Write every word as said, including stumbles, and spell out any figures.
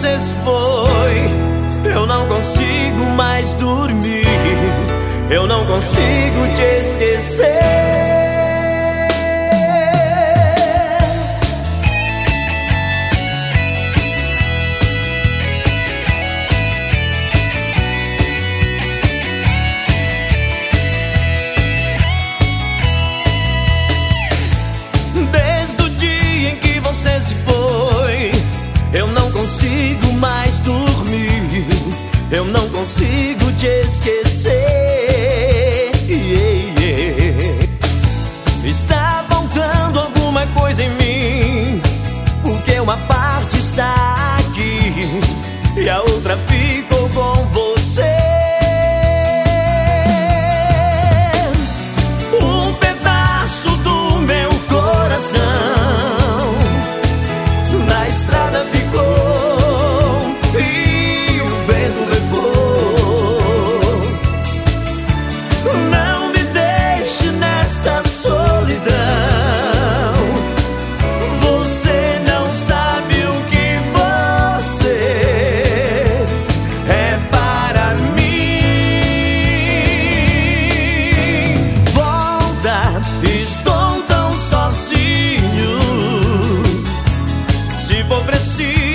você se foi, eu não consigo mais dormir, eu não consigo te esquecer. Desde o dia em que você se foi, eu não consigo mais dormir, eu não consigo te esquecer. Yeah, yeah. Está faltando alguma coisa em mim, porque uma parte está aqui e a outra ficou com você. Um pedaço do meu coração na estrada ficou e o vento levou. Não me deixe nesta solidão, você não sabe o que você é para mim. Volta, estou tão sozinho, se for preciso